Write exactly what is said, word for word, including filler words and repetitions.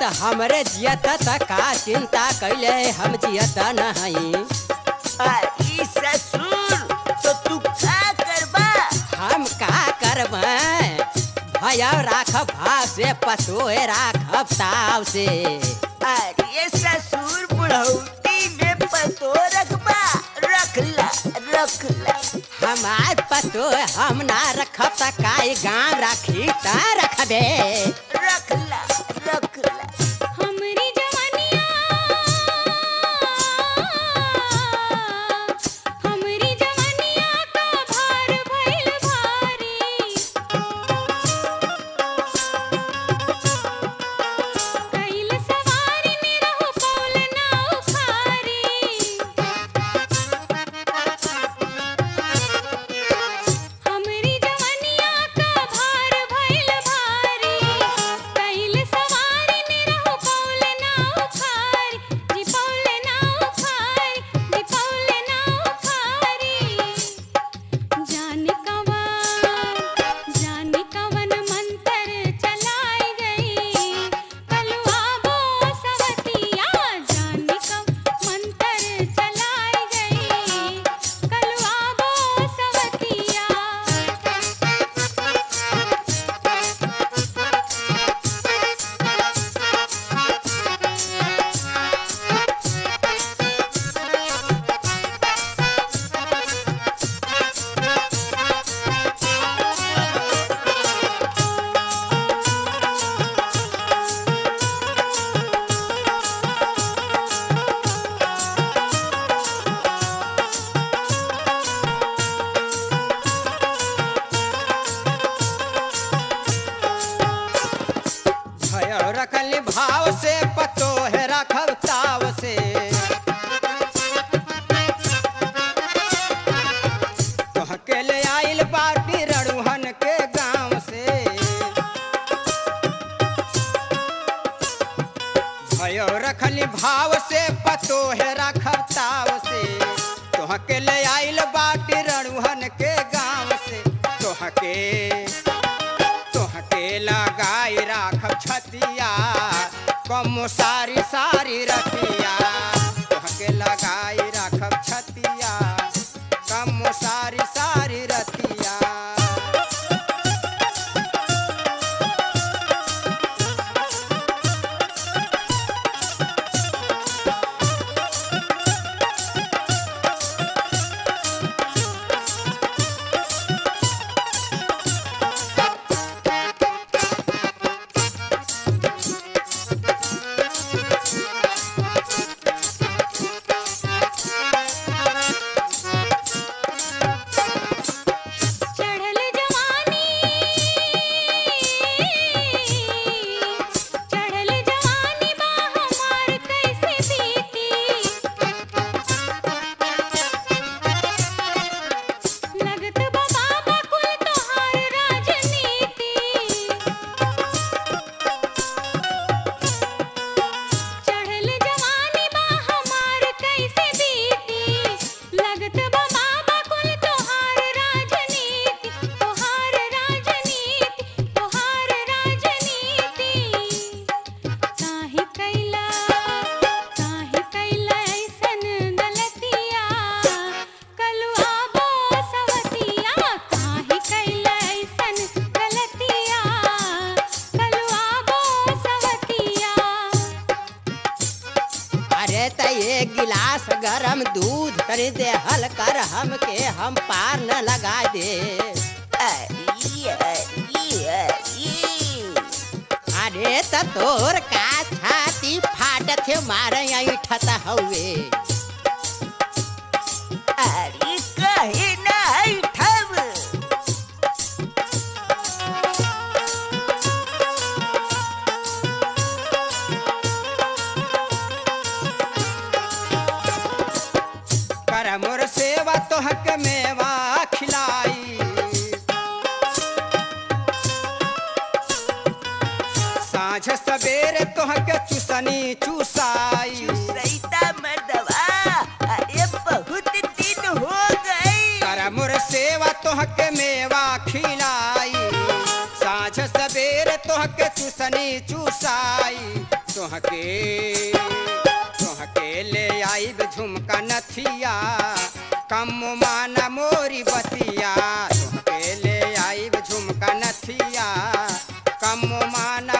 तो हमरे जियत त का चिंता कैले हम जियत नहीं। अरे ससुर तो तू का करबा? हम का करबै भैया राखब भाव से पतोहे राखब ताव से। अरे ससुर बुढ़ौती में पतो रखबा? रखला रखला। हमार पतो हम ना रखब त काई गाँव रखी त रखबे। रखला रखला। हमरी जवानिया हमरी जवानिया का भार भइल भारी। कइल सवारी में रहु पौल ना उखारी। हमरी जवानिया का भार भइल भारी। कइल सवारी में रहु पौल ना उखारी। जी पौल ना उखारी, जी पौल ना उखारी। जाने कवन जाने कवन मंतर चलाई गई कलुआ बो सवतिया। जाने कवन मंतर चलाई गई कलुआ बो सवतिया। भयो रखली भाव से पतोहे राखब ताव से। तोहके ले आइल बाटी रड़ुहन के गाँव से। भयो रखली भाव से पतोहे राखब ताव से। तोहके ले आइल बाटी रड़ुहन के गाँव से। तोहके तोहके लगाई राखब छतिया कम सारी सारी रतिया। तोहके लगाई राखब छतिया कम सारी सारी रतिया। चढ़ल जवानी चढ़ल जवानी बा हमार कैसे बीती। लगत बा बाबा कुल तोहार राजनीति। चढ़ल जवानी बा हमार कैसे बीती। लगत बा बाबा कुल तोहार राजनीति। तोहार राजनीति तोहार राजनीति। काहे कैला काहे कैला ऐसन गलतिया कलुआ बो सवतिया। काहे कैला ऐसन गलतिया कलुआ बो सवतिया। अरे त एक गिलास गरम दूध कर दे हल कर हमके हम पार न लगा दे। अरे अरे अरे। अरे त तोर का छाती फाटत मारे ऐठत हउए। अरे कहे ना ऐठब? कर मोर सेवा तोहके मेवा खिलाई। साँझ सवेरे तोहके चुसनी चुसाई। सैता मर्दवा अरे बहुत दिन हो गई। कर मोर सेवा तोहके मेवा खिलाई। साँझ सवेरे तोहके चुसनी चुसाई। तोहके तोहके ले आइब झुमका नथिया कम माना मोरी बतिया तोहके ले आइब झुमका नथिया कम माना